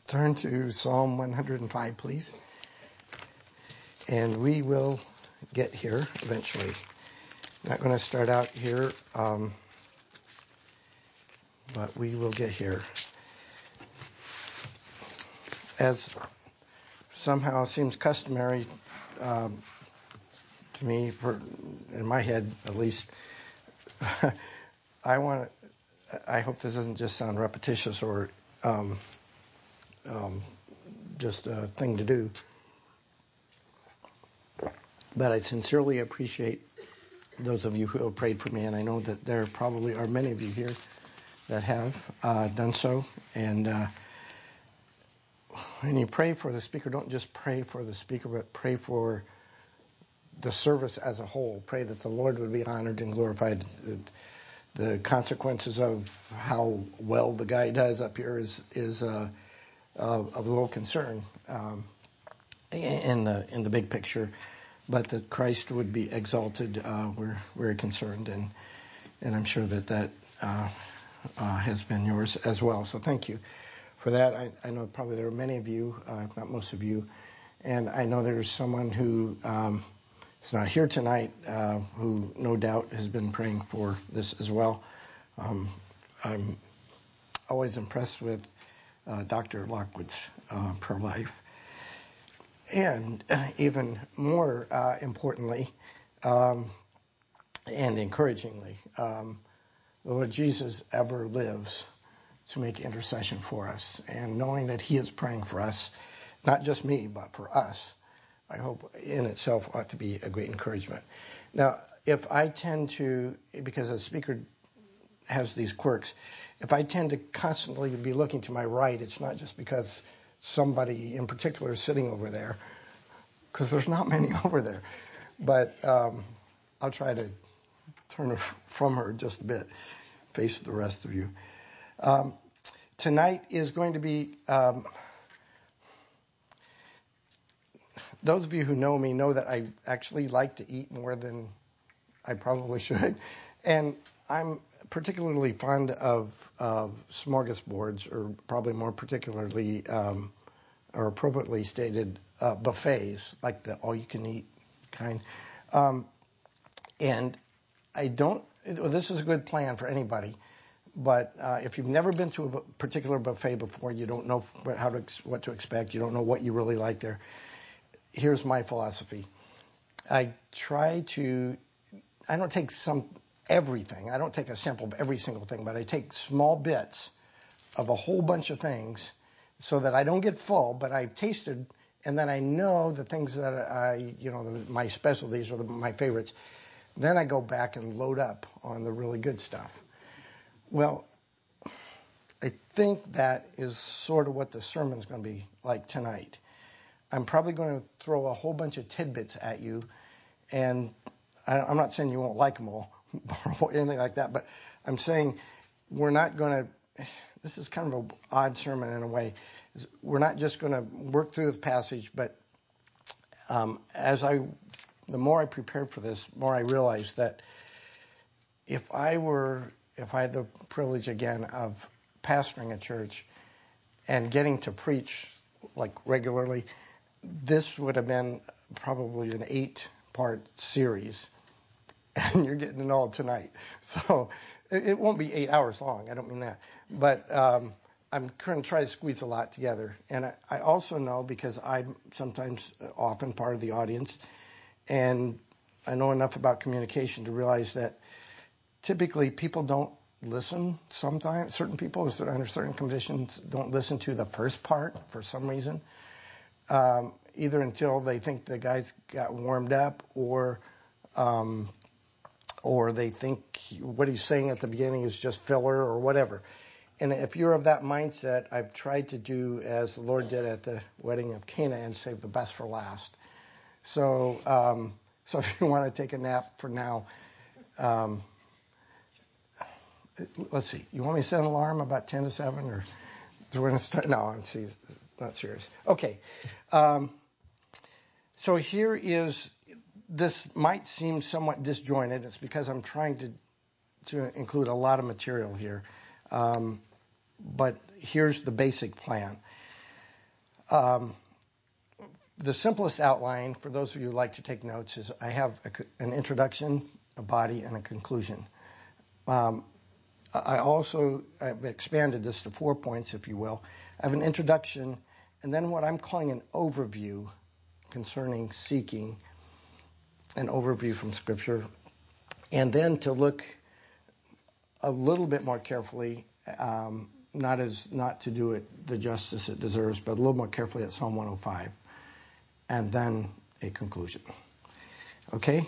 turn to Psalm 105, please. And we will get here eventually. Not going to start out here, but we will get here. As somehow seems customary to me, in my head at least, I hope this doesn't just sound repetitious or just a thing to do. But I sincerely appreciate those of you who have prayed for me, and I know that there probably are many of you here that have done so. And when you pray for the speaker, don't just pray for the speaker, but pray for the service as a whole. Pray that the Lord would be honored and glorified. The consequences of how well the guy does up here is of little concern in the big picture, but that Christ would be exalted. We're very concerned, and I'm sure that has been yours as well. So thank you for that. I know probably there are many of you, if not most of you, and I know there's someone who is not here tonight who no doubt has been praying for this as well. I'm always impressed with Dr. Lockwood's prayer life. And even more importantly and encouragingly, the Lord Jesus ever lives to make intercession for us. And knowing that he is praying for us, not just me, but for us, I hope in itself ought to be a great encouragement. Now, if I tend to, because a speaker has these quirks, if I tend to constantly be looking to my right, it's not just because somebody in particular is sitting over there, because there's not many over there. But I'll try to turn from her just a bit, face the rest of you. Tonight is going to be... those of you who know me know that I actually like to eat more than I probably should. And I'm particularly fond of smorgasbords, or probably more particularly, or appropriately stated, buffets, like the all-you-can-eat kind. And this is a good plan for anybody, but if you've never been to a particular buffet before, you don't know what to expect, you don't know what you really like there, here's my philosophy. I don't take everything. I don't take a sample of every single thing, but I take small bits of a whole bunch of things so that I don't get full, but I've tasted, and then I know the things that my specialties or my favorites. Then I go back and load up on the really good stuff. Well, I think that is sort of what the sermon's going to be like tonight. I'm probably going to throw a whole bunch of tidbits at you, and I'm not saying you won't like them all or anything like that, but I'm saying we're not going to, this is kind of an odd sermon in a way. We're not just going to work through the passage, but the more I prepared for this, the more I realized that if I had the privilege again of pastoring a church and getting to preach like regularly, this would have been probably an 8-part series, and you're getting it all tonight. So it won't be 8 hours long. I don't mean that. But I'm going to try to squeeze a lot together. And I also know, because I'm often part of the audience, and I know enough about communication to realize that typically people don't listen sometimes. Certain people under certain conditions don't listen to the first part for some reason. Either until they think the guys got warmed up, or they think what he's saying at the beginning is just filler or whatever. And if you're of that mindset, I've tried to do as the Lord did at the wedding of Cana and save the best for last. So if you want to take a nap for now, let's see. You want me to set an alarm about 10 to 7, or do we want to start? No, it's not serious. Okay. So here is, this might seem somewhat disjointed. It's because I'm trying to include a lot of material here. But here's the basic plan. The simplest outline, for those of you who like to take notes, is I have an introduction, a body, and a conclusion. I've expanded this to 4 points, if you will. I have an introduction, and then what I'm calling an overview concerning seeking, an overview from Scripture, and then to look a little bit more carefully, not to do it the justice it deserves, but a little more carefully at Psalm 105, and then a conclusion. Okay?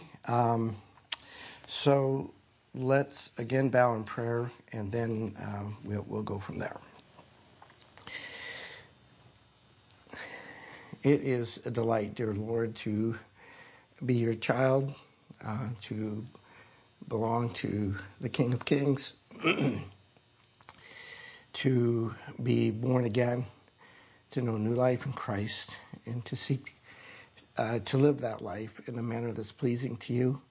So let's again bow in prayer, and then we'll go from there. It is a delight, dear Lord, to be your child, to belong to the King of Kings, to be born again, to know new life in Christ, and to seek to live that life in a manner that's pleasing to you.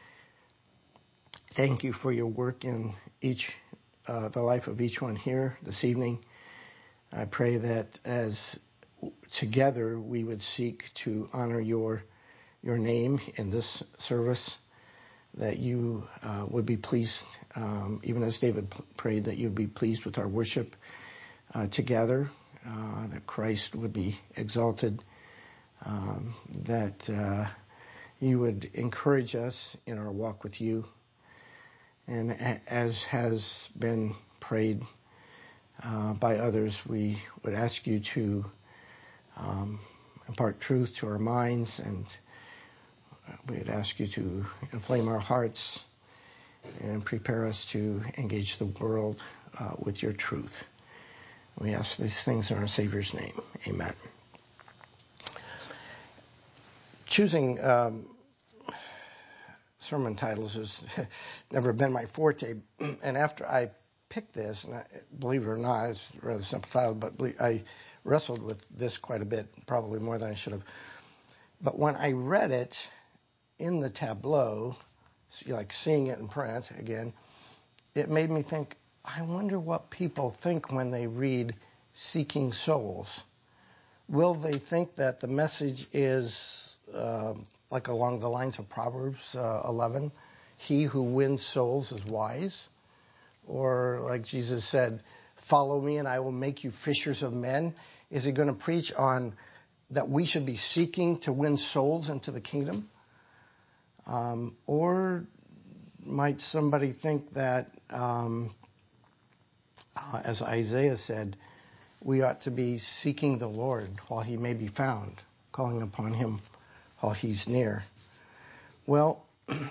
Thank you for your work in the life of each one here this evening. I pray that as together we would seek to honor your name in this service, that you would be pleased, even as David prayed, that you would be pleased with our worship together, that Christ would be exalted, that you would encourage us in our walk with you. And as has been prayed by others, we would ask you to impart truth to our minds, and we would ask you to inflame our hearts and prepare us to engage the world with your truth. We ask these things in our Savior's name. Amen. Choosing sermon titles has never been my forte, and after I picked this, and believe it or not, it's a rather simple title, but I wrestled with this quite a bit, probably more than I should have. But when I read it in the tableau, like seeing it in print again, it made me think, I wonder what people think when they read Seeking Souls. Will they think that the message is like along the lines of Proverbs 11, he who wins souls is wise? Or like Jesus said, follow me and I will make you fishers of men? Is he going to preach on that we should be seeking to win souls into the kingdom? Or might somebody think that, as Isaiah said, we ought to be seeking the Lord while he may be found, calling upon him while he's near? Well,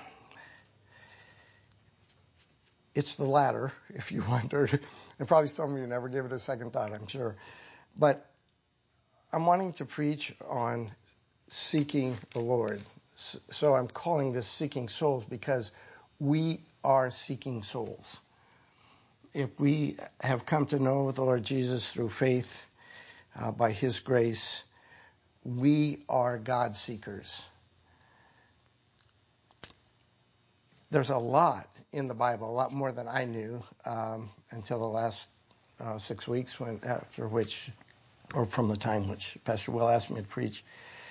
it's the latter, if you wondered. And probably some of you never gave it a second thought, I'm sure. But I'm wanting to preach on seeking the Lord. So I'm calling this Seeking Souls because we are seeking souls. If we have come to know the Lord Jesus through faith, by his grace, we are God seekers. There's a lot in the Bible, a lot more than I knew until the last 6 weeks, from the time which Pastor Will asked me to preach.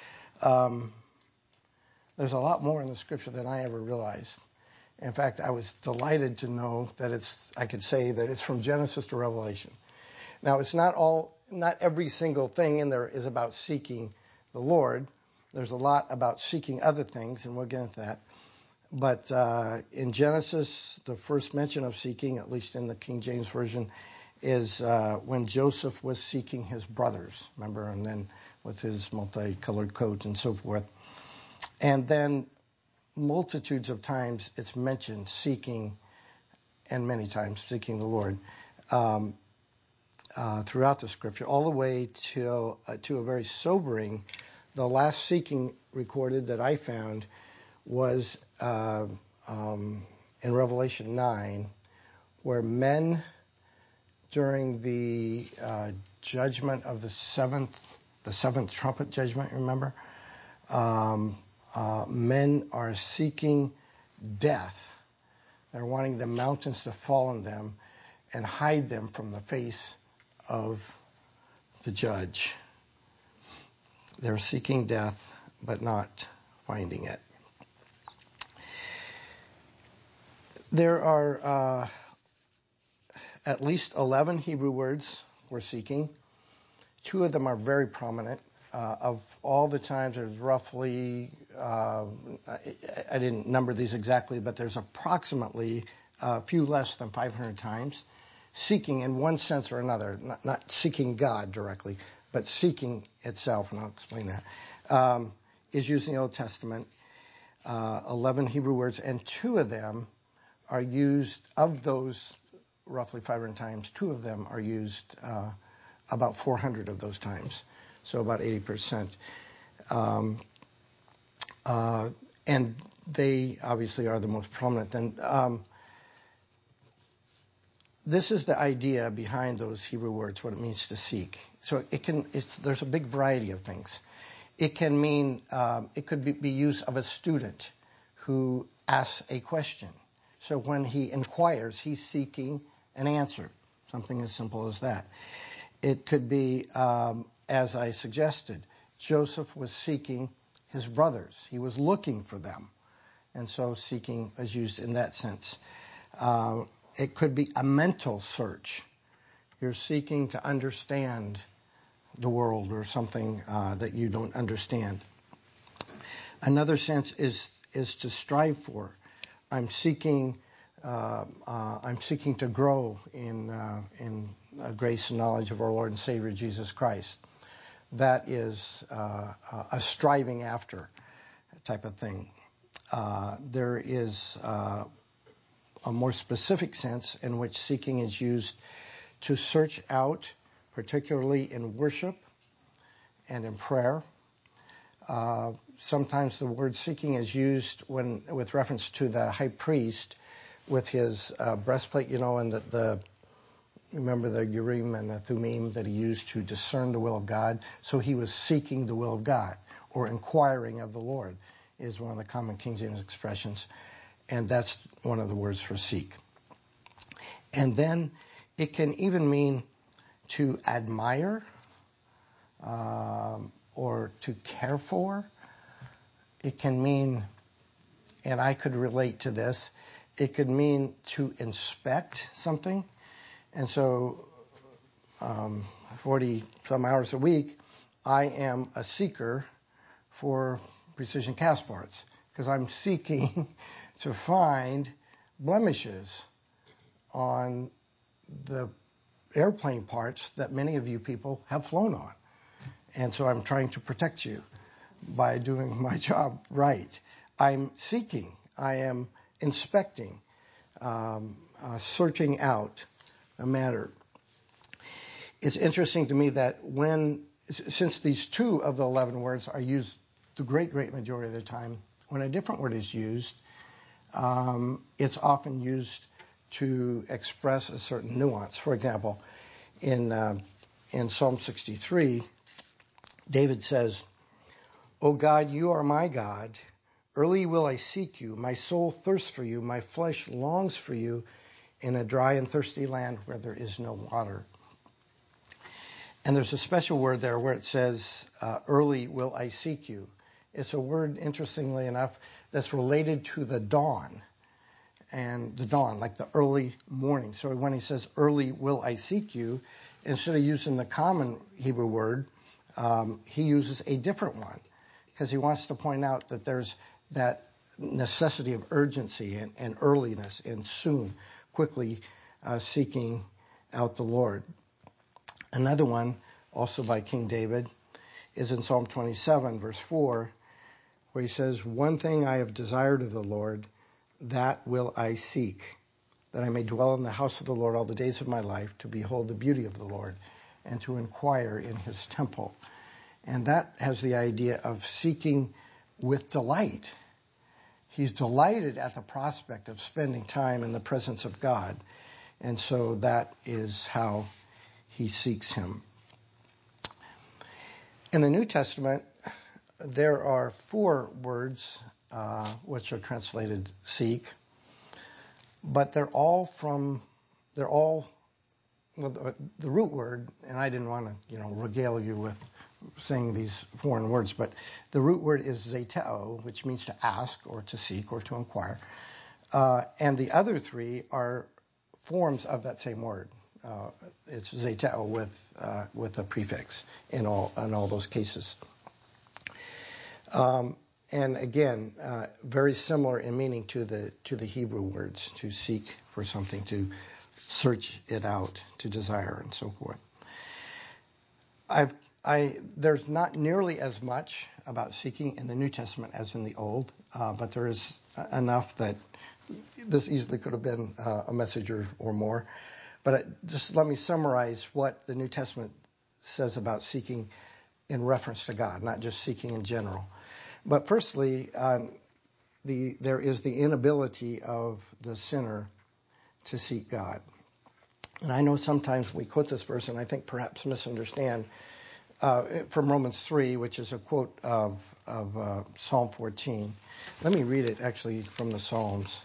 There's a lot more in the Scripture than I ever realized. In fact, I was delighted to know that I could say that it's from Genesis to Revelation. Now, it's not every single thing in there is about seeking the Lord. There's a lot about seeking other things, and we'll get into that. But in Genesis, the first mention of seeking, at least in the King James Version, is when Joseph was seeking his brothers, remember, and then with his multicolored coat and so forth. And then multitudes of times it's mentioned seeking, and many times seeking the Lord throughout the Scripture, all the way to a very sobering. The last seeking recorded that I found was in Revelation 9, where men during the judgment of the seventh trumpet judgment, remember, men are seeking death. They're wanting the mountains to fall on them and hide them from the face of the judge. They're seeking death, but not finding it. There are at least 11 Hebrew words we're seeking. 2 of them are very prominent. Of all the times, there's roughly, I didn't number these exactly, but there's approximately a few less than 500 times. Seeking in one sense or another, not seeking God directly, but seeking itself, and I'll explain that, is used in the Old Testament. 11 Hebrew words, and 2 of them are used, of those roughly 500 times, 2 of them are used about 400 of those times, so about 80%. And they obviously are the most prominent. Then this is the idea behind those Hebrew words, what it means to seek. So there's a big variety of things. It can mean, it could be used of a student who asks a question. So when he inquires, he's seeking an answer, something as simple as that. It could be, as I suggested, Joseph was seeking his brothers. He was looking for them. And so seeking is used in that sense. It could be a mental search. You're seeking to understand the world or something that you don't understand. Another sense is to strive for. I'm seeking to grow in grace and knowledge of our Lord and Savior Jesus Christ. That is a striving after type of thing. There is a more specific sense in which seeking is used to search out, particularly in worship and in prayer. Sometimes the word seeking is used with reference to the high priest with his breastplate, and remember the Urim and the Thummim that he used to discern the will of God. So he was seeking the will of God, or inquiring of the Lord is one of the common King James expressions. And that's one of the words for seek. And then it can even mean to admire or to care for. It can mean, and I could relate to this, it could mean to inspect something. And so 40 some hours a week, I am a seeker for precision cast parts because I'm seeking to find blemishes on the airplane parts that many of you people have flown on. And so I'm trying to protect you by doing my job right. I'm seeking, I am inspecting, searching out a matter. It's interesting to me that since these 2 of the 11 words are used the great majority of the time, when a different word is used, it's often used to express a certain nuance. For example, in Psalm 63, David says, "O God, you are my God. Early will I seek you. My soul thirsts for you. My flesh longs for you in a dry and thirsty land where there is no water." And there's a special word there where it says, "Early will I seek you." It's a word, interestingly enough, that's related to the dawn. And the dawn, like the early morning. So when he says, "Early will I seek you," instead of using the common Hebrew word, he uses a different one. Because he wants to point out that there's that necessity of urgency and earliness and soon, quickly seeking out the Lord. Another one, also by King David, is in Psalm 27, verse 4, where he says, "One thing I have desired of the Lord, that will I seek, that I may dwell in the house of the Lord all the days of my life, to behold the beauty of the Lord, and to inquire in his temple." And that has the idea of seeking with delight. He's delighted at the prospect of spending time in the presence of God. And so that is how he seeks him. In the New Testament, there are 4 words which are translated seek, but they're all the root word, and I didn't want to, regale you with saying these foreign words, but the root word is zeteo, which means to ask or to seek or to inquire. And the other three are forms of that same word. It's zeteo with a prefix in all those cases. And again, very similar in meaning to the Hebrew words, to seek for something, to search it out, to desire, and so forth. There's not nearly as much about seeking in the New Testament as in the Old, but there is enough that this easily could have been a message or more. But just let me summarize what the New Testament says about seeking in reference to God, not just seeking in general. But firstly, there is the inability of the sinner to seek God. And I know sometimes we quote this verse and I think perhaps misunderstand from Romans 3, which is a quote of Psalm 14. Let me read it actually from the Psalms.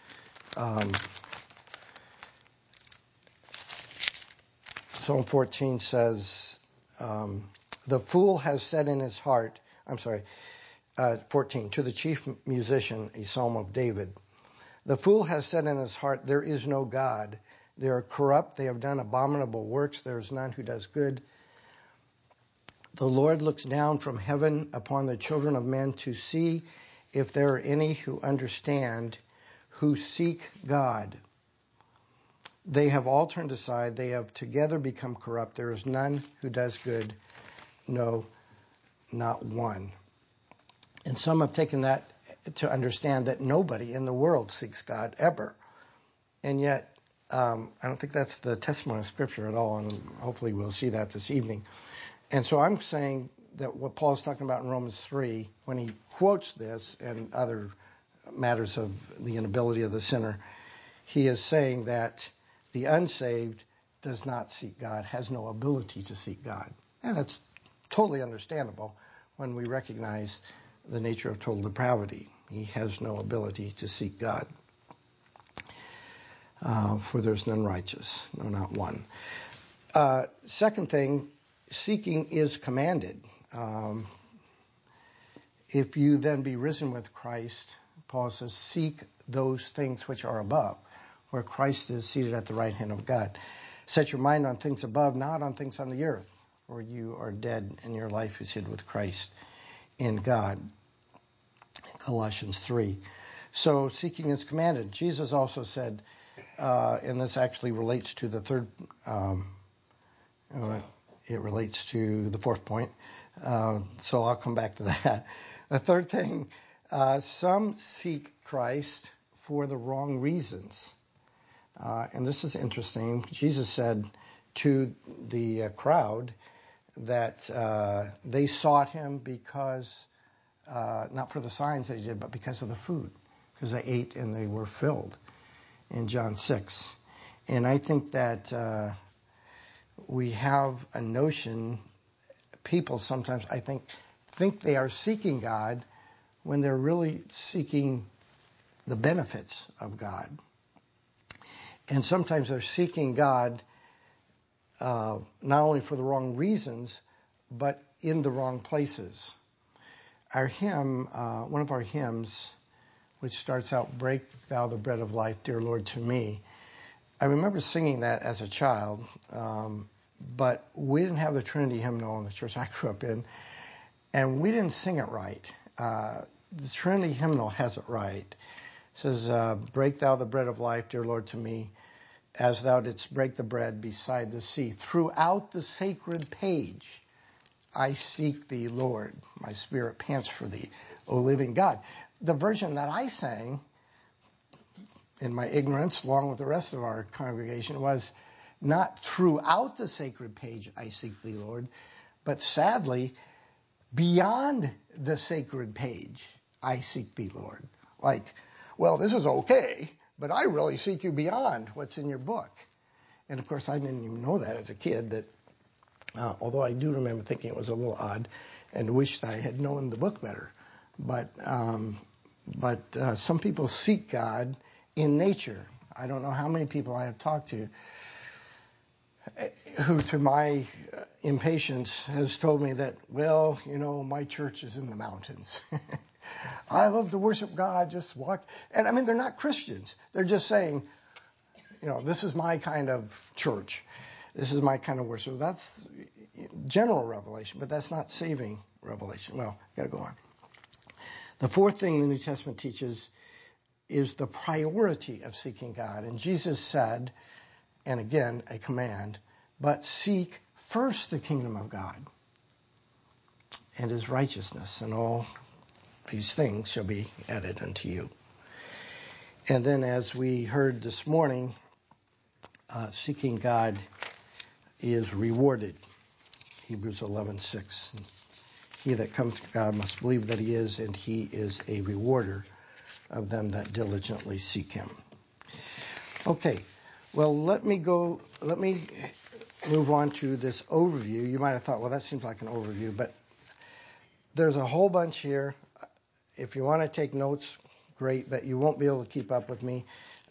Psalm 14 says, the fool has said in his heart, 14, to the chief musician, a psalm of David. The fool has said in his heart, there is no God. They are corrupt. They have done abominable works. There is none who does good. The Lord looks down from heaven upon the children of men to see if there are any who understand, who seek God. They have all turned aside. They have together become corrupt. There is none who does good. No, not one. And some have taken that to understand that nobody in the world seeks God ever. And yet, I don't think that's the testimony of Scripture at all, and hopefully we'll see that this evening. And so I'm saying that what Paul's talking about in Romans 3, when he quotes this and other matters of the inability of the sinner, he is saying that the unsaved does not seek God, has no ability to seek God. And that's totally understandable when we recognize the nature of total depravity. He has no ability to seek God. For there's none righteous, no, not one. Second thing, seeking is commanded. If you then be risen with Christ, Paul says, seek those things which are above, where Christ is seated at the right hand of God. Set your mind on things above, not on things on the earth, for you are dead and your life is hid with Christ in God. Colossians 3. So seeking is commanded. Jesus also said, and this actually relates to the third, it relates to the fourth point, so I'll come back to that. The third thing, some seek Christ for the wrong reasons. And this is interesting. Jesus said to the crowd that they sought him because, not for the signs that he did, but because of the food, because they ate and they were filled in John 6. And I think that we have a notion, people sometimes, I think they are seeking God when they're really seeking the benefits of God. And sometimes they're seeking God not only for the wrong reasons, but in the wrong places. Our hymn, one of our hymns, which starts out, break thou the bread of life, dear Lord, to me. I remember singing that as a child, but we didn't have the Trinity hymnal in the church I grew up in, and we didn't sing it right. The Trinity hymnal has it right. It says, break thou the bread of life, dear Lord, to me, as thou didst break the bread beside the sea. Throughout the sacred page, I seek thee, Lord. My spirit pants for thee, O living God. The version that I sang, in my ignorance, along with the rest of our congregation, was not throughout the sacred page, I seek thee, Lord, but sadly, beyond the sacred page, I seek thee, Lord. Like, well, this is okay, but I really seek you beyond what's in your book. And of course, I didn't even know that as a kid, that although I do remember thinking it was a little odd and wished I had known the book better. But some people seek God in nature. I don't know how many people I have talked to who to my impatience has told me that, well, my church is in the mountains. I love to worship God, just walk. And I mean, they're not Christians. They're just saying, this is my kind of church. This is my kind of worship. That's general revelation, but that's not saving revelation. Well, got to go on. The fourth thing the New Testament teaches is the priority of seeking God. And Jesus said, and again, a command, but seek first the kingdom of God and his righteousness, and all these things shall be added unto you. And then as we heard this morning, seeking God is rewarded. Hebrews 11:6. He that comes to God must believe that he is, and he is a rewarder of them that diligently seek him. Okay, well, let me move on to this overview. You might have thought, well, that seems like an overview, but there's a whole bunch here. If you want to take notes, great, but you won't be able to keep up with me.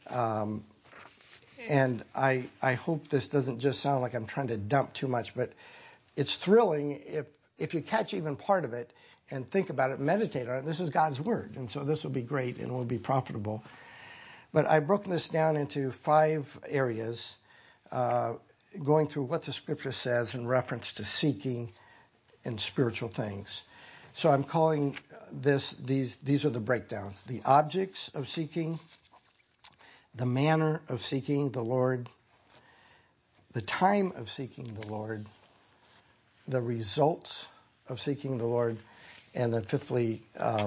And I hope this doesn't just sound like I'm trying to dump too much, but it's thrilling if you catch even part of it and think about it, meditate on it. This is God's Word, and so this will be great and will be profitable. But I've broken this down into 5 areas, going through what the Scripture says in reference to seeking and spiritual things. So I'm calling these are the breakdowns: the objects of seeking, the manner of seeking the Lord, the time of seeking the Lord, the results of seeking the Lord, and then fifthly,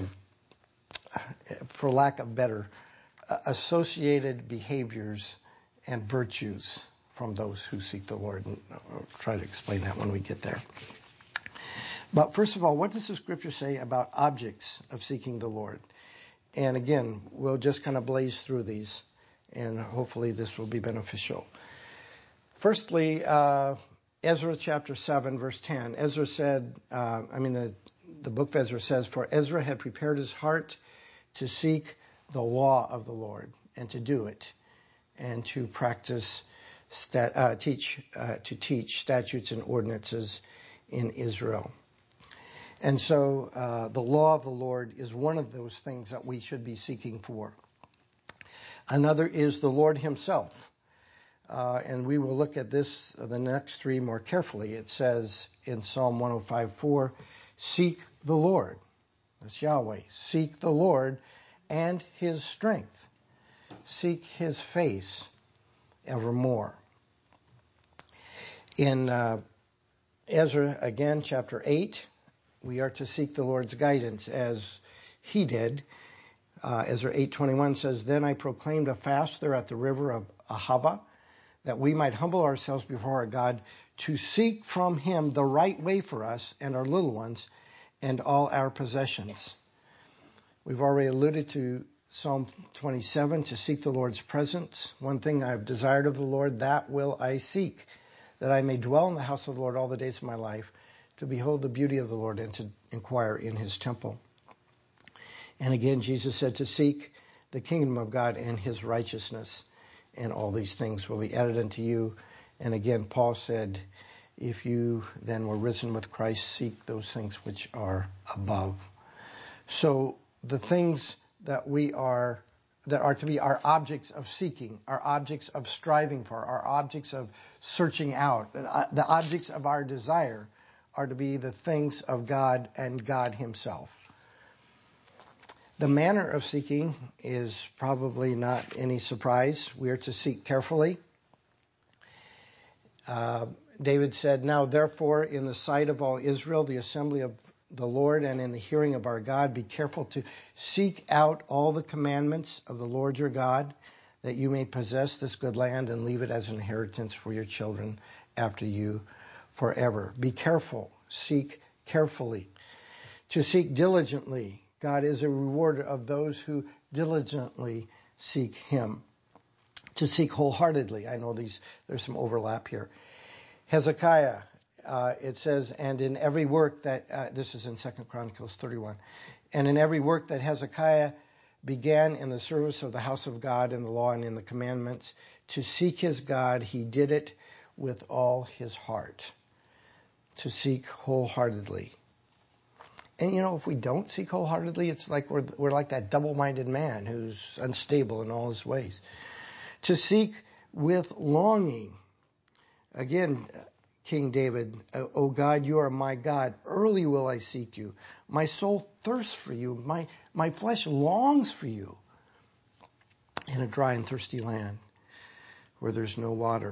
for lack of better, associated behaviors and virtues from those who seek the Lord. And I'll try to explain that when we get there. But first of all, what does the Scripture say about objects of seeking the Lord? And again, we'll just kind of blaze through these, and hopefully this will be beneficial. Firstly, Ezra chapter 7, verse 10. Ezra said, the book of Ezra says, for Ezra had prepared his heart to seek the law of the Lord and to do it, and to practice, teach statutes and ordinances in Israel. And so the law of the Lord is one of those things that we should be seeking for. Another is the Lord himself. And we will look at this, the next 3 more carefully. It says in Psalm 105:4, seek the Lord. That's Yahweh. Seek the Lord and his strength. Seek his face evermore. In Ezra, again, chapter 8, we are to seek the Lord's guidance as he did. Ezra 8:21 says, then I proclaimed a fast there at the river of Ahava, that we might humble ourselves before our God to seek from him the right way for us and our little ones and all our possessions. We've already alluded to Psalm 27, to seek the Lord's presence. One thing I have desired of the Lord, that will I seek, that I may dwell in the house of the Lord all the days of my life, to behold the beauty of the Lord and to inquire in his temple. And again, Jesus said to seek the kingdom of God and his righteousness, and all these things will be added unto you. And again, Paul said, if you then were risen with Christ, seek those things which are above. So the things that are to be our objects of seeking, our objects of striving for, our objects of searching out, the objects of our desire are to be the things of God and God himself. The manner of seeking is probably not any surprise. We are to seek carefully. David said, now therefore in the sight of all Israel, the assembly of the Lord, and in the hearing of our God, be careful to seek out all the commandments of the Lord your God, that you may possess this good land and leave it as an inheritance for your children after you forever. Be careful. Seek carefully. To seek diligently. God is a rewarder of those who diligently seek him. To seek wholeheartedly. I know there's some overlap here. Hezekiah, it says, and in every work that, this is in 2 Chronicles 31, and in every work that Hezekiah began in the service of the house of God, in the law and in the commandments, to seek his God, he did it with all his heart, to seek wholeheartedly. And if we don't seek wholeheartedly, it's like we're like that double-minded man who's unstable in all his ways. To seek with longing. Again, King David, O God, you are my God. Early will I seek you. My soul thirsts for you. My flesh longs for you in a dry and thirsty land where there's no water.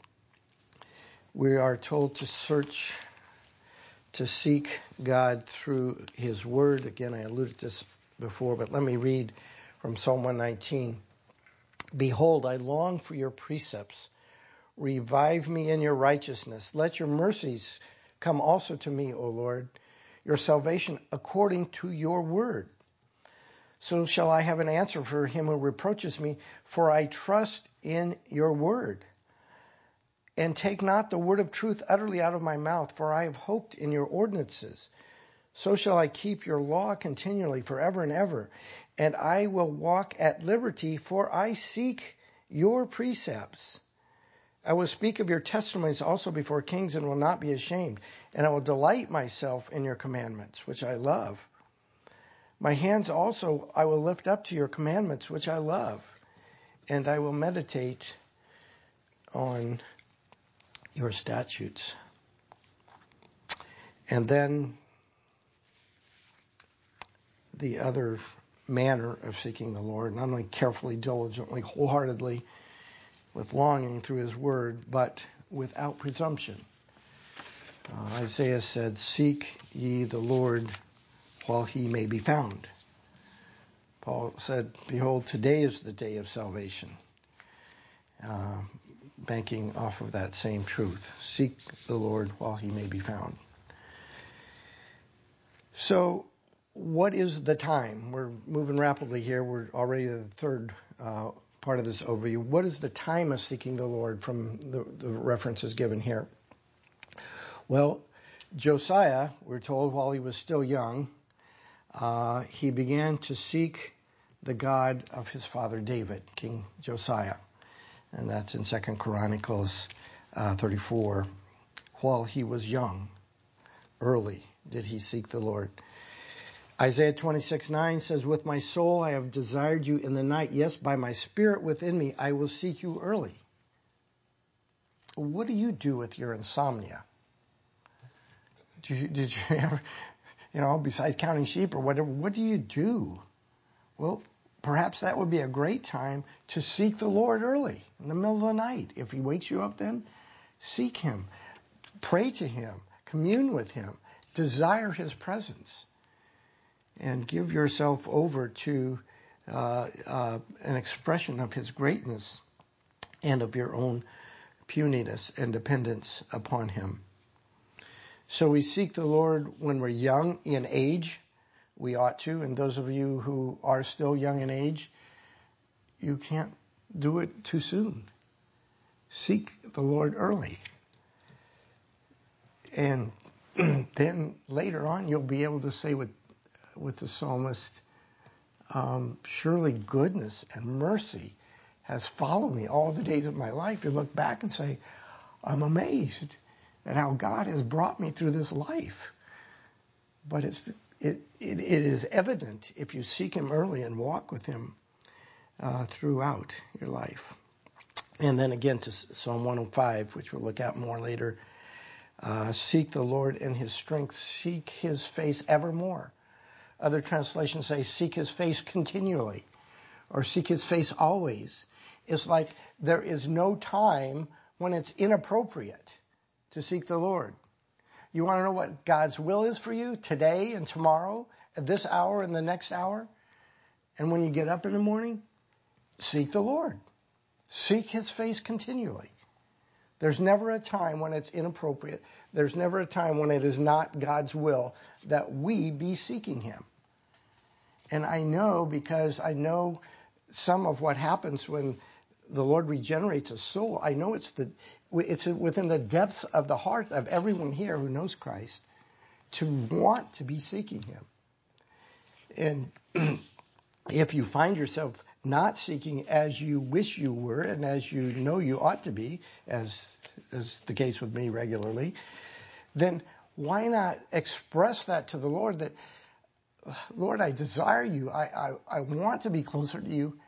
We are told to search, to seek God through his word. Again, I alluded to this before, but let me read from Psalm 119. Behold, I long for your precepts. Revive me in your righteousness. Let your mercies come also to me, O Lord, your salvation according to your word. So shall I have an answer for him who reproaches me, for I trust in your word. And take not the word of truth utterly out of my mouth, for I have hoped in your ordinances. So shall I keep your law continually forever and ever. And I will walk at liberty, for I seek your precepts. I will speak of your testimonies also before kings and will not be ashamed. And I will delight myself in your commandments, which I love. My hands also I will lift up to your commandments, which I love. And I will meditate on your statutes. And then the other manner of seeking the Lord, not only carefully, diligently, wholeheartedly, with longing through his word, but without presumption. Isaiah said, seek ye the Lord while he may be found. Paul said, behold, today is the day of salvation. Banking off of that same truth. Seek the Lord while he may be found. So, what is the time? We're moving rapidly here. We're already at the third part of this overview. What is the time of seeking the Lord from the references given here? Well, Josiah, we're told, while he was still young, he began to seek the God of his father David, King Josiah. And that's in 2 Chronicles 34. While he was young, early did he seek the Lord. Isaiah 26:9 says, with my soul I have desired you in the night. Yes, by my spirit within me I will seek you early. What do you do with your insomnia? Did you ever, besides counting sheep or whatever, what do you do? Well, perhaps that would be a great time to seek the Lord early, in the middle of the night. If he wakes you up then, seek him. Pray to him. Commune with him. Desire his presence. And give yourself over to an expression of his greatness and of your own puniness and dependence upon him. So we seek the Lord when we're young in age. We ought to. And those of you who are still young in age, you can't do it too soon. Seek the Lord early. And then later on, you'll be able to say with the psalmist, surely goodness and mercy has followed me all the days of my life. You look back and say, I'm amazed at how God has brought me through this life. But it is evident if you seek him early and walk with him throughout your life. And then again to Psalm 105, which we'll look at more later. Seek the Lord in his strength. Seek his face evermore. Other translations say seek his face continually or seek his face always. It's like there is no time when it's inappropriate to seek the Lord. You want to know what God's will is for you today and tomorrow, at this hour and the next hour? And when you get up in the morning, seek the Lord. Seek his face continually. There's never a time when it's inappropriate. There's never a time when it is not God's will that we be seeking him. And I know, because I know some of what happens when the Lord regenerates a soul. I know it's within the depths of the heart of everyone here who knows Christ to want to be seeking him. And if you find yourself not seeking as you wish you were and as you know you ought to be, as as the case with me regularly, then why not express that to the Lord that, Lord, I desire you. I want to be closer to you,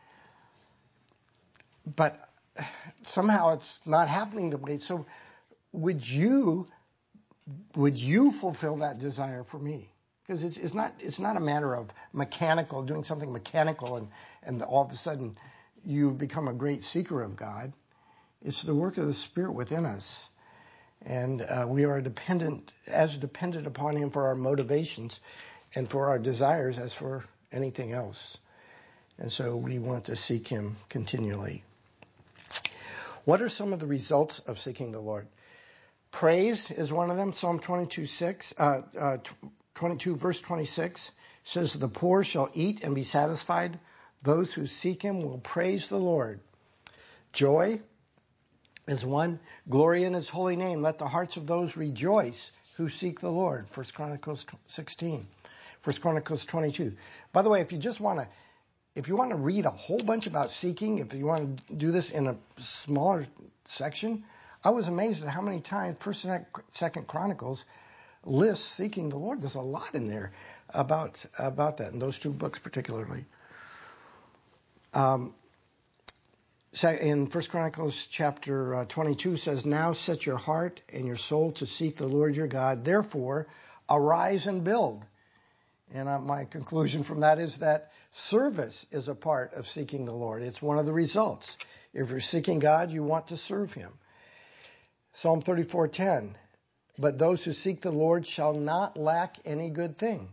but somehow it's not happening the way. So would you fulfill that desire for me? Because it's not a matter of doing something mechanical and all of a sudden you've become a great seeker of God. It's the work of the Spirit within us. And we are dependent upon Him for our motivations and for our desires as for anything else. And so we want to seek Him continually. What are some of the results of seeking the Lord? Praise is one of them. Psalm 22 verse 26 says, the poor shall eat and be satisfied. Those who seek Him will praise the Lord. Joy is one. Glory in His holy name. Let the hearts of those rejoice who seek the Lord. 1 Chronicles 16. 1 Chronicles 22. By the way, if you want to read a whole bunch about seeking, if you want to do this in a smaller section, I was amazed at how many times 1st and 2nd Chronicles lists seeking the Lord. There's a lot in there about that, in those two books particularly. In 1 Chronicles chapter 22 says, now set your heart and your soul to seek the Lord your God. Therefore, arise and build. And my conclusion from that is that service is a part of seeking the Lord. It's one of the results. If you're seeking God, you want to serve Him. Psalm 34:10, but those who seek the Lord shall not lack any good thing.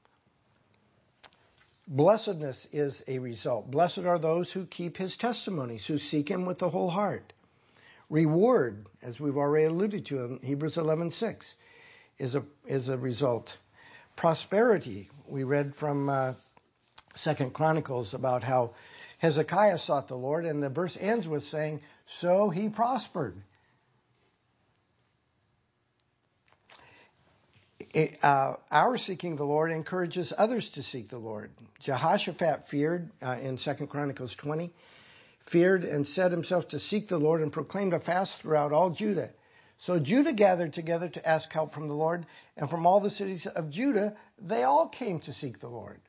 Blessedness is a result. Blessed are those who keep His testimonies, who seek Him with the whole heart. Reward, as we've already alluded to in Hebrews 11:6, is a result. Prosperity, we read from 2 Chronicles about how Hezekiah sought the Lord, and the verse ends with saying, so he prospered. Our seeking the Lord encourages others to seek the Lord. Jehoshaphat feared, in 2 Chronicles 20, feared and set himself to seek the Lord and proclaimed a fast throughout all Judah. So Judah gathered together to ask help from the Lord, and from all the cities of Judah, they all came to seek the Lord.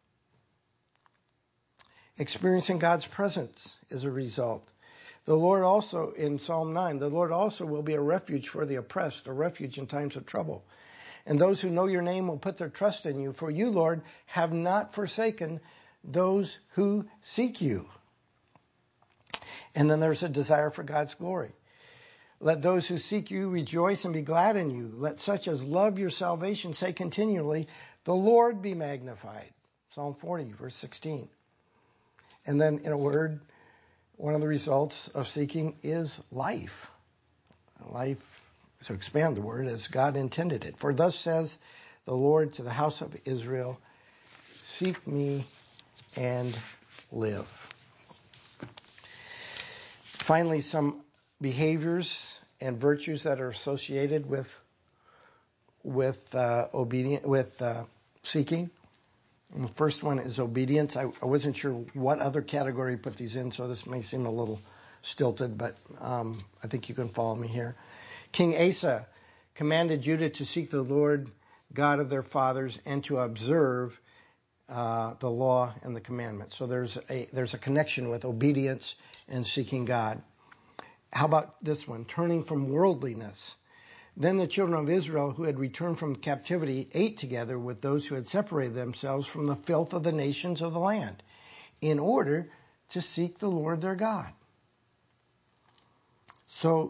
Experiencing God's presence is a result. The Lord also, in Psalm 9, the Lord also will be a refuge for the oppressed, a refuge in times of trouble. And those who know your name will put their trust in you. For you, Lord, have not forsaken those who seek you. And then there's a desire for God's glory. Let those who seek you rejoice and be glad in you. Let such as love your salvation say continually, the Lord be magnified. Psalm 40, verse 16. And then in a word, one of the results of seeking is life. Life, to expand the word, as God intended it. For thus says the Lord to the house of Israel, seek me and live. Finally, some behaviors and virtues that are associated with seeking. And the first one is obedience. I wasn't sure what other category to put these in, so this may seem a little stilted, but I think you can follow me here. King Asa commanded Judah to seek the Lord God of their fathers and to observe the law and the commandments. So there's a connection with obedience and seeking God. How about this one? Turning from worldliness. Then the children of Israel who had returned from captivity ate together with those who had separated themselves from the filth of the nations of the land in order to seek the Lord their God. So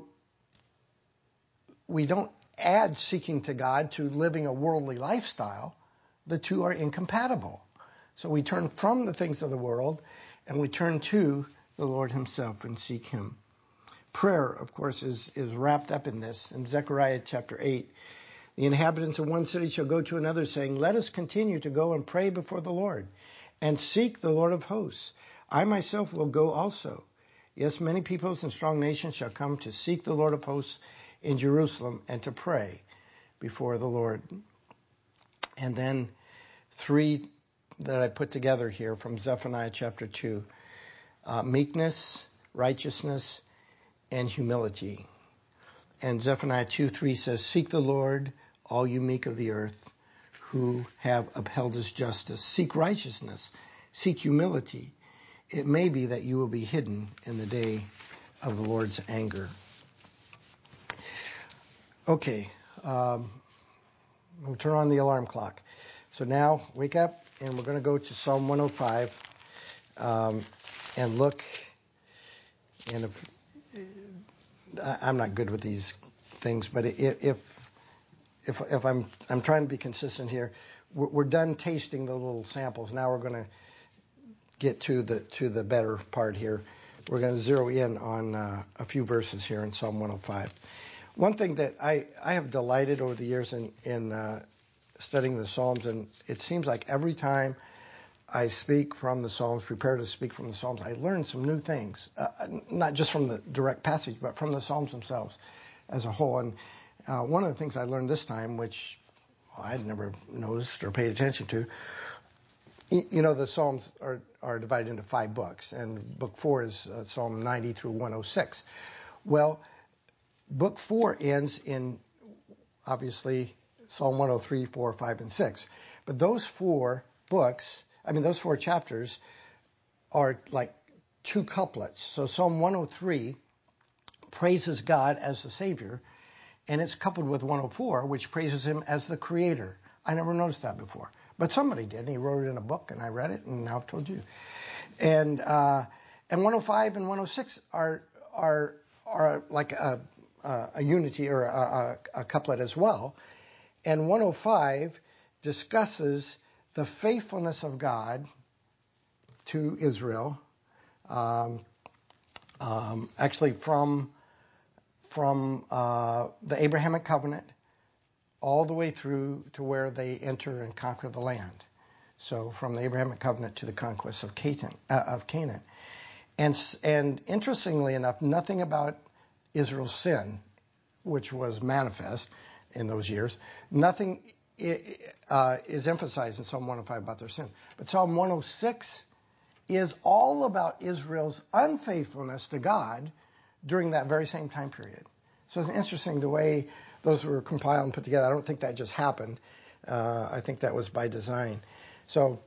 we don't add seeking to God to living a worldly lifestyle. The two are incompatible. So we turn from the things of the world and we turn to the Lord Himself and seek Him. Prayer, of course, is wrapped up in this. In Zechariah chapter 8, the inhabitants of one city shall go to another, saying, let us continue to go and pray before the Lord and seek the Lord of hosts. I myself will go also. Yes, many peoples and strong nations shall come to seek the Lord of hosts in Jerusalem and to pray before the Lord. And then 3 that I put together here from Zephaniah chapter 2. Meekness, righteousness, and humility. And Zephaniah 2:3 says, "Seek the Lord, all you meek of the earth, who have upheld his justice. Seek righteousness, seek humility. It may be that you will be hidden in the day of the Lord's anger." Okay, we'll turn on the alarm clock. So now, wake up, and we're going to go to Psalm 105 and look. And if I'm not good with these things, but if I'm trying to be consistent here, we're done tasting the little samples. Now we're going to get to the better part here. We're going to zero in on a few verses here in Psalm 105. One thing that I have delighted over the years in studying the Psalms, and it seems like every time I speak from the Psalms, prepare to speak from the Psalms, I learn some new things, not just from the direct passage, but from the Psalms themselves as a whole. And one of the things I learned this time, which I'd never noticed or paid attention to, the Psalms are divided into 5 books, and book 4 is Psalm 90 through 106. Well, book 4 ends in, obviously, Psalm 103, 4, 5, and 6. But those 4 chapters are like 2 couplets. So Psalm 103 praises God as the Savior, and it's coupled with 104, which praises him as the Creator. I never noticed that before. But somebody did, and he wrote it in a book, and I read it, and now I've told you. And 105 and 106 are like a unity or a couplet as well. And 105 discusses the faithfulness of God to Israel, actually from the Abrahamic covenant all the way through to where they enter and conquer the land. So from the Abrahamic covenant to the conquest of Canaan. And interestingly enough, nothing about Israel's sin, which was manifest in those years, nothing is emphasized in Psalm 105 about their sin. But Psalm 106 is all about Israel's unfaithfulness to God during that very same time period. So it's interesting the way those were compiled and put together. I don't think that just happened. I think that was by design. So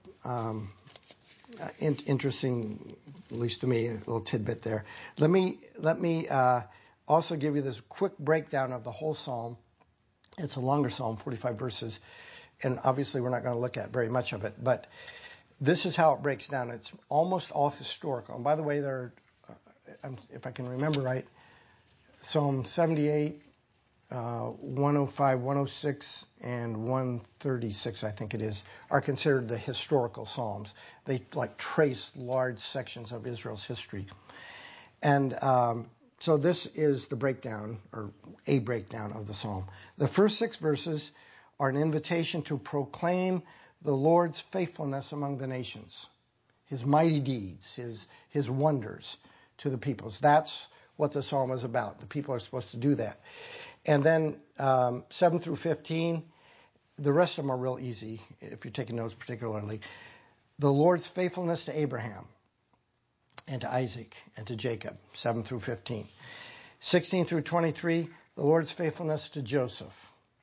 interesting, at least to me, a little tidbit there. Let me also give you this quick breakdown of the whole psalm. It's a longer psalm, 45 verses, and obviously we're not going to look at very much of it, but this is how it breaks down. It's almost all historical. And by the way, if I can remember right, Psalm 78, 105, 106, and 136, I think it is, are considered the historical psalms. They trace large sections of Israel's history. And so this is the breakdown, or a breakdown of the psalm. The first 6 verses are an invitation to proclaim the Lord's faithfulness among the nations, his mighty deeds, his wonders to the peoples. That's what the psalm is about. The people are supposed to do that. And then 7 through 15, the rest of them are real easy, if you're taking notes particularly. The Lord's faithfulness to Abraham and to Isaac and to Jacob, 7 through 15. 16 through 23, the Lord's faithfulness to Joseph.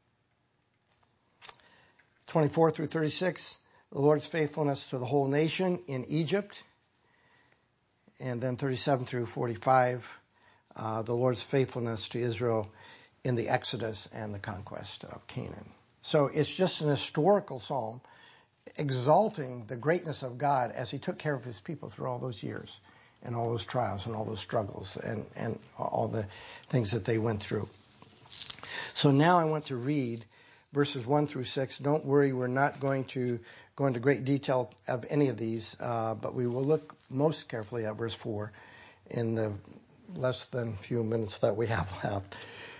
24 through 36, the Lord's faithfulness to the whole nation in Egypt. And then 37 through 45, the Lord's faithfulness to Israel in the Exodus and the conquest of Canaan. So it's just an historical psalm exalting the greatness of God as he took care of his people through all those years and all those trials and all those struggles and all the things that they went through. So now I want to read verses 1 through 6. Don't worry, we're not going to go into great detail of any of these, but we will look most carefully at verse 4 in the less than few minutes that we have left.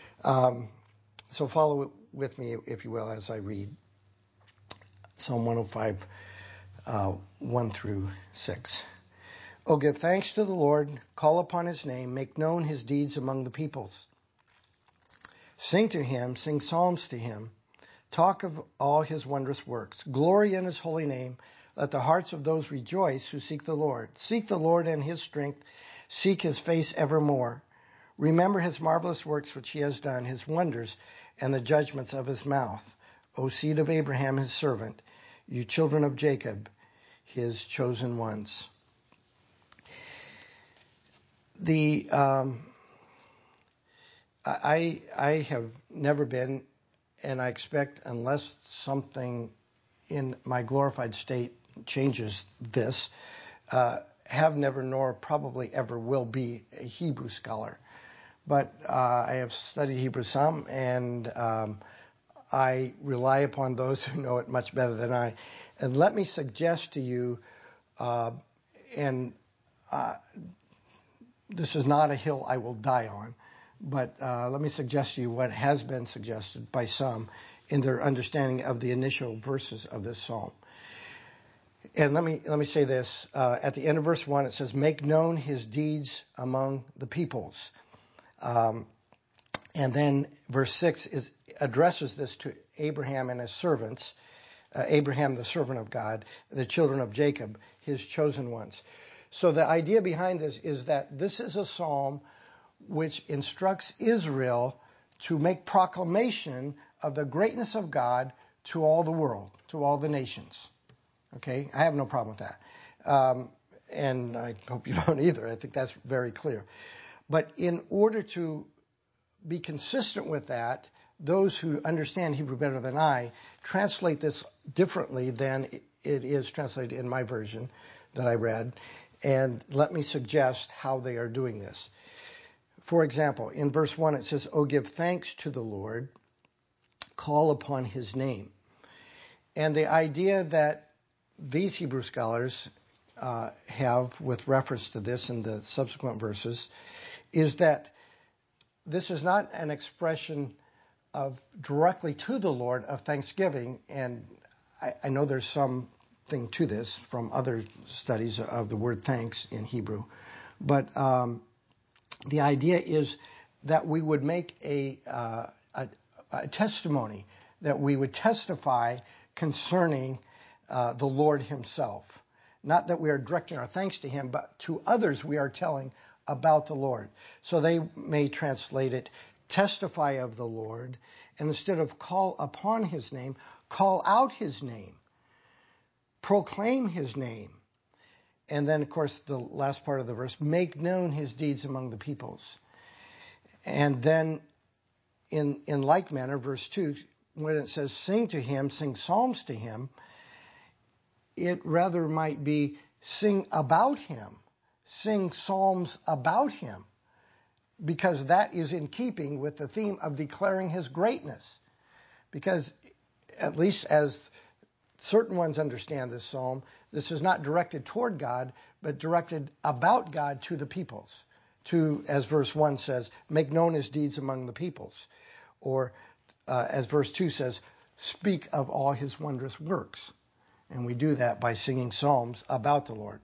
So follow with me, if you will, as I read Psalm 105, 1 through 6. Oh, give thanks to the Lord, call upon his name, make known his deeds among the peoples. Sing to him, sing psalms to him, talk of all his wondrous works. Glory in his holy name. Let the hearts of those rejoice who seek the Lord. Seek the Lord and his strength. Seek his face evermore. Remember his marvelous works which he has done, his wonders, and the judgments of his mouth. O seed of Abraham, his servant, you children of Jacob, his chosen ones. I have never been, and I expect unless something in my glorified state changes this, have never nor probably ever will be a Hebrew scholar. But I have studied Hebrew some, and I rely upon those who know it much better than I. And let me suggest to you, this is not a hill I will die on, but let me suggest to you what has been suggested by some in their understanding of the initial verses of this psalm. And let me say this. At the end of verse 1, it says, make known his deeds among the peoples. And then verse 6 addresses this to Abraham and his servants, Abraham, the servant of God, the children of Jacob, his chosen ones. So the idea behind this is that this is a psalm which instructs Israel to make proclamation of the greatness of God to all the world, to all the nations. Okay? I have no problem with that. And I hope you don't either. I think that's very clear. But in order to be consistent with that, those who understand Hebrew better than I translate this differently than it is translated in my version that I read. And let me suggest how they are doing this. For example, in verse 1 it says, "Oh, give thanks to the Lord, call upon his name." And the idea that these Hebrew scholars have with reference to this in the subsequent verses is that this is not an expression of directly to the Lord of thanksgiving, and I know there's something to this from other studies of the word thanks in Hebrew, but the idea is that we would make a testimony, that we would testify concerning the Lord himself. Not that we are directing our thanks to him, but to others we are telling about the Lord. So they may translate it, testify of the Lord, and instead of call upon his name, call out his name, proclaim his name. And then, of course, the last part of the verse, make known his deeds among the peoples. And then in like manner, verse 2, when it says sing to him, sing psalms to him, it rather might be sing about him, sing psalms about him, because that is in keeping with the theme of declaring his greatness. Because at least as certain ones understand this psalm, this is not directed toward God, but directed about God to the peoples. To, as verse 1 says, make known his deeds among the peoples. Or as verse 2 says, speak of all his wondrous works. And we do that by singing psalms about the Lord.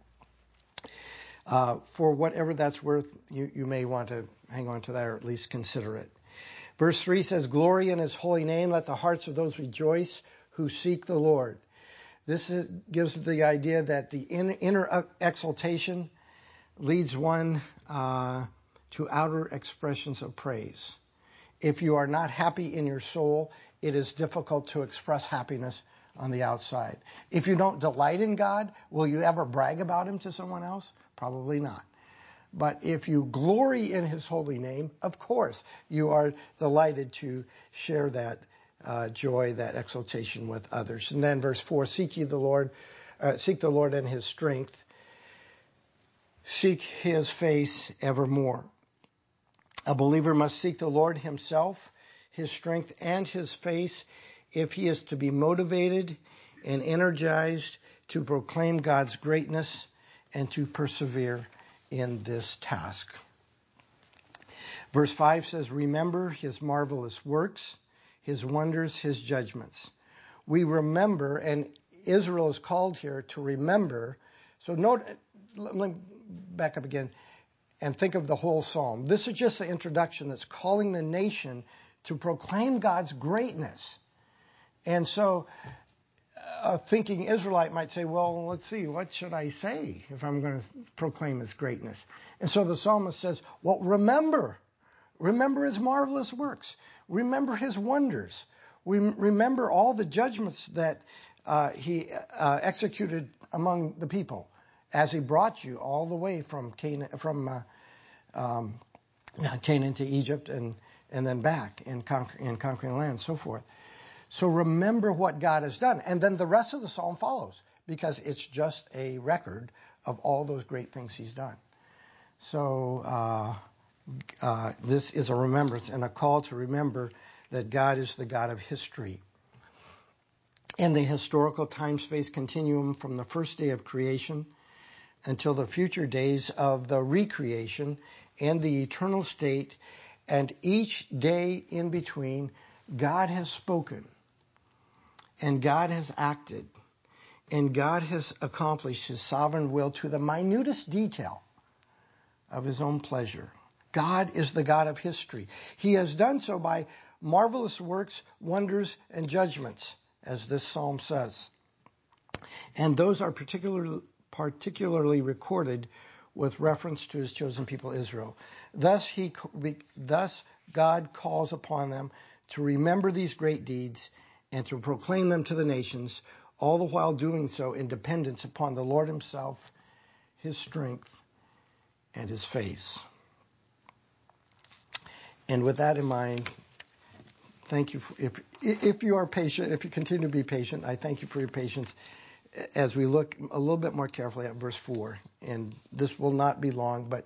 For whatever that's worth, you may want to hang on to that or at least consider it. Verse 3 says, glory in his holy name, let the hearts of those rejoice who seek the Lord. This gives the idea that the inner exaltation leads one to outer expressions of praise. If you are not happy in your soul, it is difficult to express happiness on the outside. If you don't delight in God, will you ever brag about him to someone else? Probably not. But if you glory in his holy name, of course, you are delighted to share that joy, that exaltation with others. And then verse 4, seek the Lord and his strength. Seek his face evermore. A believer must seek the Lord himself, his strength and his face, if he is to be motivated and energized to proclaim God's greatness and to persevere in this task. Verse 5 says, remember his marvelous works, his wonders, his judgments. We remember, and Israel is called here to remember. So note, let me back up again and think of the whole psalm. This is just the introduction that's calling the nation to proclaim God's greatness. And so a thinking Israelite might say, well, let's see, what should I say if I'm going to proclaim his greatness? And so the psalmist says, well, remember Remember his marvelous works. Remember his wonders. We remember all the judgments that he executed among the people as he brought you all the way from Canaan to Egypt and then back in conquering land and so forth. So remember what God has done. And then the rest of the psalm follows because it's just a record of all those great things he's done. So this is a remembrance and a call to remember that God is the God of history. In the historical time-space continuum from the first day of creation until the future days of the recreation and the eternal state, and each day in between, God has spoken, and God has acted, and God has accomplished his sovereign will to the minutest detail of his own pleasure. God is the God of history. He has done so by marvelous works, wonders, and judgments, as this psalm says. And those are particularly recorded with reference to his chosen people Israel. Thus God calls upon them to remember these great deeds and to proclaim them to the nations, all the while doing so in dependence upon the Lord himself, his strength, and his face. And with that in mind, thank you. If you are patient, if you continue to be patient, I thank you for your patience as we look a little bit more carefully at verse 4. And this will not be long, but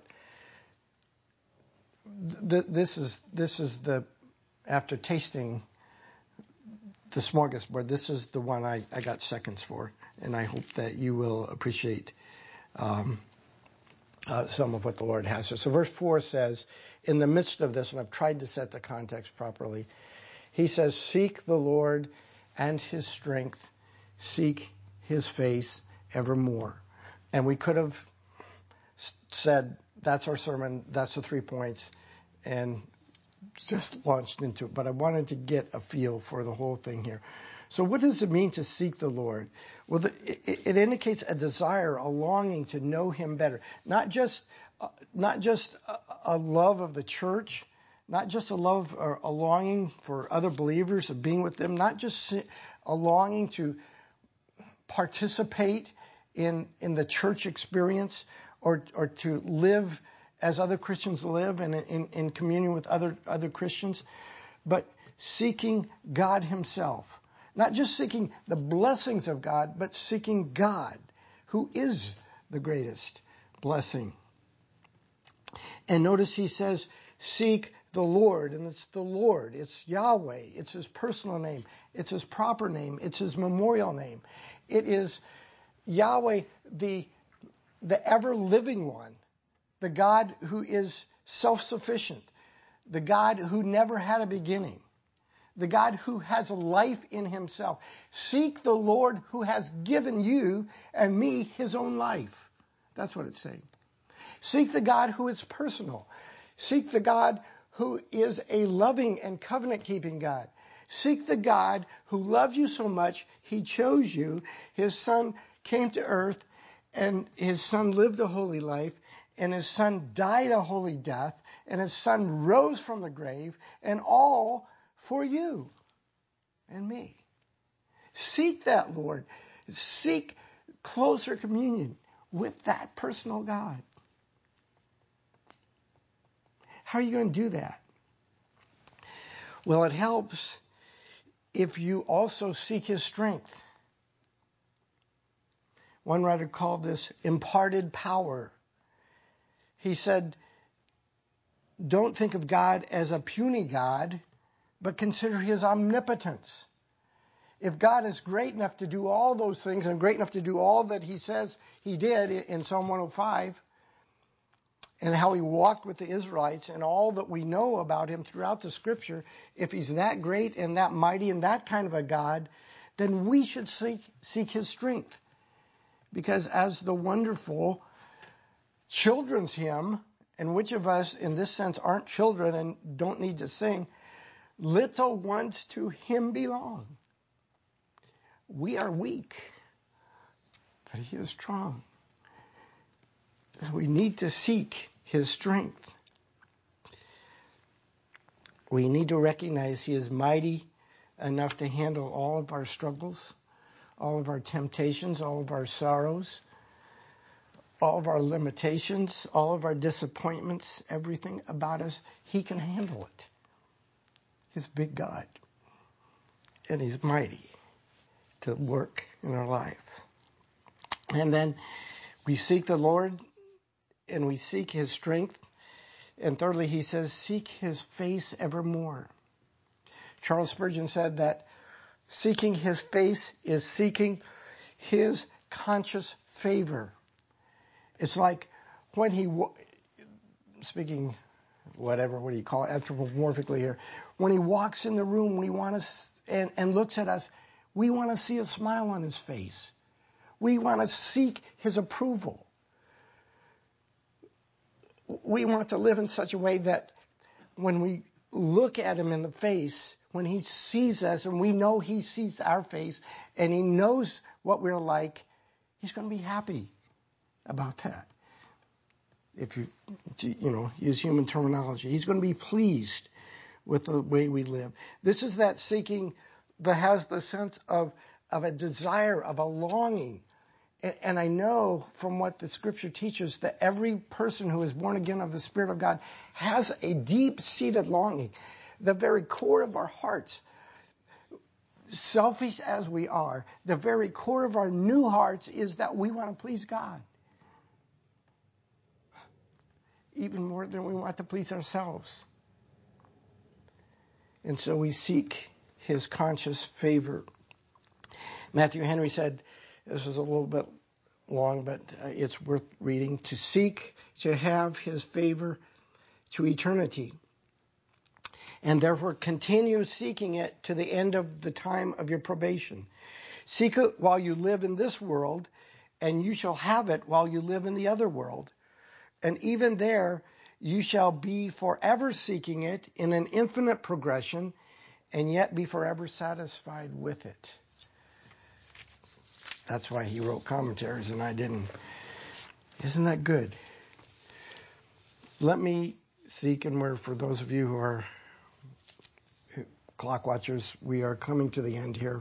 this is the, after tasting the smorgasbord, this is the one I got seconds for. And I hope that you will appreciate some of what the Lord has. So verse 4 says, in the midst of this, and I've tried to set the context properly, he says, seek the Lord and his strength, seek his face evermore. And we could have said, that's our sermon, that's the 3 points, and just launched into it. But I wanted to get a feel for the whole thing here. So what does it mean to seek the Lord? Well, it indicates a desire, a longing to know him better. Not just a love of the church, not just a love or a longing for other believers, of being with them, not just a longing to participate in the church experience or to live as other Christians live and in communion with other Christians, but seeking God himself. Not just seeking the blessings of God, but seeking God, who is the greatest blessing. And notice he says, seek the Lord, and it's the Lord, it's Yahweh, it's his personal name, it's his proper name, it's his memorial name. It is Yahweh, the ever-living one, the God who is self-sufficient, the God who never had a beginning, the God who has life in himself. Seek the Lord who has given you and me his own life. That's what it's saying. Seek the God who is personal. Seek the God who is a loving and covenant-keeping God. Seek the God who loves you so much, he chose you. His son came to earth, and his son lived a holy life, and his son died a holy death, and his son rose from the grave, and all for you and me. Seek that, Lord. Seek closer communion with that personal God. How are you going to do that? Well, it helps if you also seek his strength. One writer called this imparted power. He said, don't think of God as a puny God, but consider his omnipotence. If God is great enough to do all those things and great enough to do all that he says he did in Psalm 105, and how he walked with the Israelites and all that we know about him throughout the scripture, if he's that great and that mighty and that kind of a God, then we should seek his strength. Because as the wonderful children's hymn, and which of us in this sense aren't children and don't need to sing, little ones to him belong. We are weak, but he is strong. So we need to seek his strength. We need to recognize he is mighty enough to handle all of our struggles, all of our temptations, all of our sorrows, all of our limitations, all of our disappointments, everything about us. He can handle it. He's a big God. And he's mighty to work in our life. And then we seek the Lord and we seek his strength. And thirdly, he says, seek his face evermore. Charles Spurgeon said that seeking his face is seeking his conscious favor. It's like when he, speaking whatever, what do you call it, anthropomorphically here, when he walks in the room, we want to, and looks at us, we want to see a smile on his face. We want to seek his approval. We want to live in such a way that when we look at him in the face, when he sees us and we know he sees our face and he knows what we're like, he's going to be happy about that. If you use human terminology, he's going to be pleased with the way we live. This is that seeking that has the sense of a desire, of a longing. And I know from what the scripture teaches that every person who is born again of the Spirit of God has a deep-seated longing. The very core of our hearts, selfish as we are, the very core of our new hearts is that we want to please God. Even more than we want to please ourselves. And so we seek his conscious favor. Matthew Henry said, this is a little bit long, but it's worth reading, to seek to have his favor to eternity, and therefore continue seeking it to the end of the time of your probation. Seek it while you live in this world, and you shall have it while you live in the other world. And even there, you shall be forever seeking it in an infinite progression, and yet be forever satisfied with it. That's why he wrote commentaries and I didn't. Isn't that good? Let me seek, and for those of you who are clock watchers, we are coming to the end here.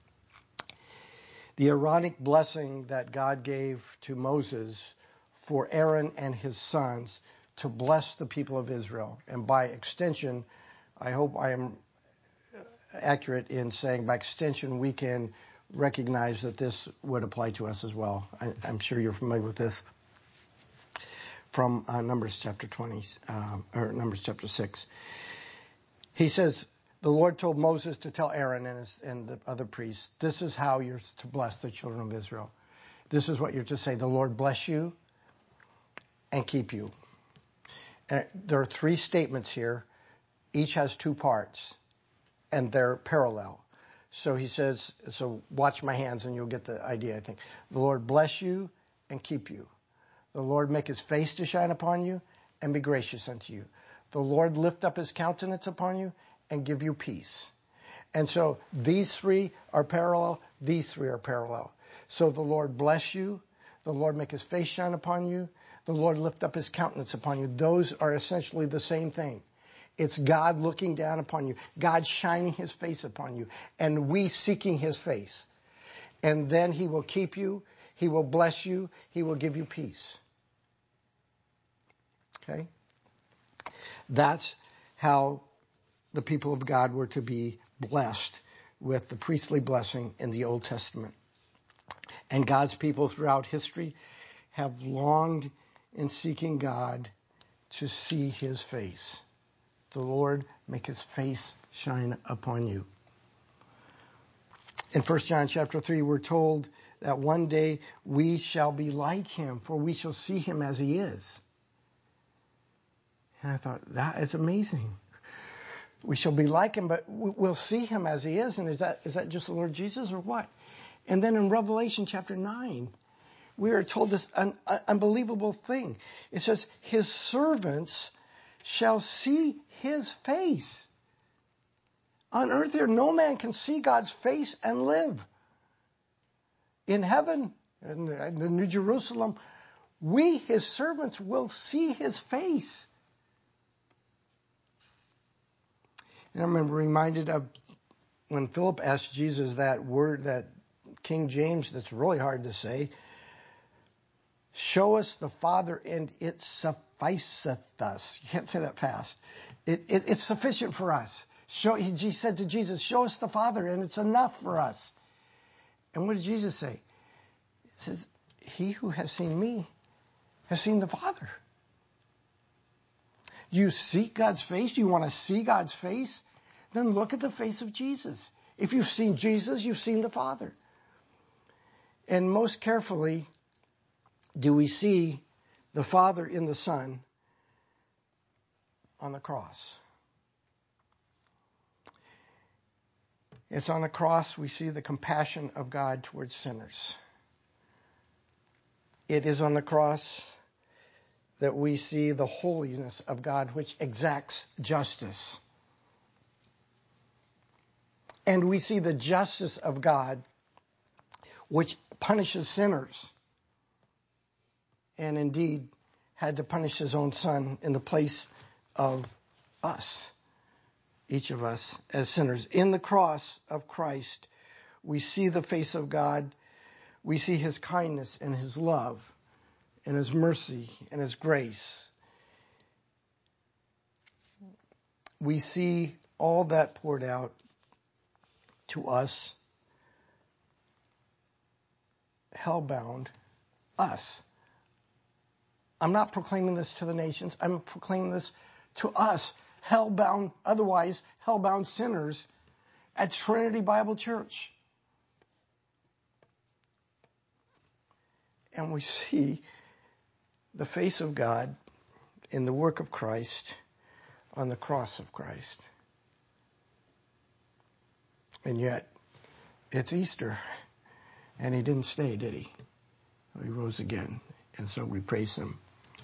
The Aaronic blessing that God gave to Moses for Aaron and his sons to bless the people of Israel. And by extension, I hope I am accurate in saying by extension we can recognize that this would apply to us as well. I'm sure you're familiar with this from Numbers chapter 20 or Numbers chapter 6. He says, the Lord told Moses to tell Aaron and the other priests, this is how you're to bless the children of Israel. This is what you're to say. The Lord bless you and keep you. And there are three statements here. Each has two parts, and they're parallel. So he says, so watch my hands and you'll get the idea, I think. The Lord bless you and keep you. The Lord make his face to shine upon you and be gracious unto you. The Lord lift up his countenance upon you and give you peace. And so these three are parallel. These three are parallel. So the Lord bless you. The Lord make his face shine upon you. The Lord lift up his countenance upon you. Those are essentially the same thing. It's God looking down upon you, God shining his face upon you, and we seeking his face. And then he will keep you, he will bless you, he will give you peace. Okay? That's how the people of God were to be blessed with the priestly blessing in the Old Testament. And God's people throughout history have longed in seeking God to see his face. The Lord make his face shine upon you. In 1 John chapter 3, we're told that one day we shall be like him, for we shall see him as he is. And I thought, that is amazing. We shall be like him, but we'll see him as he is. And is that just the Lord Jesus or what? And then in Revelation chapter 9, we are told this unbelievable thing. It says, his servants shall see his face. On earth here, no man can see God's face and live. In heaven, in the New Jerusalem, we, his servants, will see his face. And I'm reminded of when Philip asked Jesus that word, that King James, that's really hard to say. Show us the Father and it sufficeth us. You can't say that fast. It's sufficient for us. He said to Jesus, show us the Father and it's enough for us. And what did Jesus say? He says, he who has seen me has seen the Father. You seek God's face? You want to see God's face? Then look at the face of Jesus. If you've seen Jesus, you've seen the Father. And most carefully do we see the Father in the Son on the cross. It's on the cross we see the compassion of God towards sinners. It is on the cross that we see the holiness of God, which exacts justice. And we see the justice of God, which punishes sinners. And indeed had to punish his own Son in the place of us, each of us as sinners. In the cross of Christ, we see the face of God. We see his kindness and his love and his mercy and his grace. We see all that poured out to us, hellbound, us. I'm not proclaiming this to the nations. I'm proclaiming this to us, hellbound, otherwise hellbound sinners at Trinity Bible Church. And we see the face of God in the work of Christ on the cross of Christ. And yet, it's Easter, and he didn't stay, did he? He rose again, and so we praise him.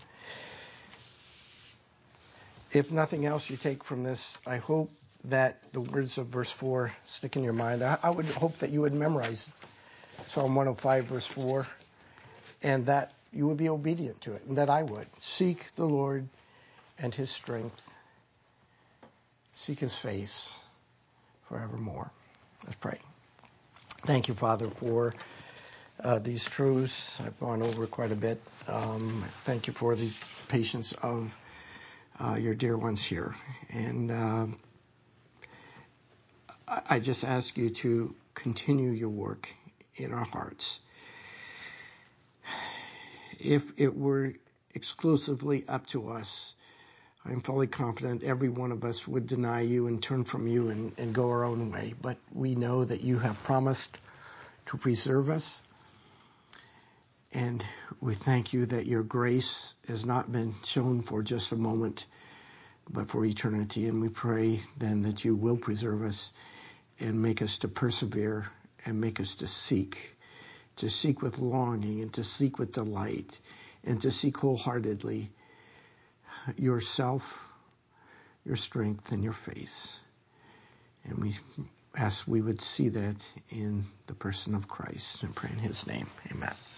If nothing else you take from this, I hope that the words of verse 4 stick in your mind. I would hope that you would memorize Psalm 105, verse 4, and that you would be obedient to it, and that I would. Seek the Lord and his strength. Seek his face forevermore. Let's pray. Thank you, Father, for these truths. I've gone over quite a bit. Thank you for these patience of your dear ones here. And I just ask you to continue your work in our hearts. If it were exclusively up to us, I'm fully confident every one of us would deny you and turn from you and go our own way. But we know that you have promised to preserve us. And we thank you that your grace has not been shown for just a moment, but for eternity. And we pray then that you will preserve us and make us to persevere and make us to seek with longing and to seek with delight and to seek wholeheartedly yourself, your strength, and your face. And we ask we would see that in the person of Christ and pray in his name. Amen.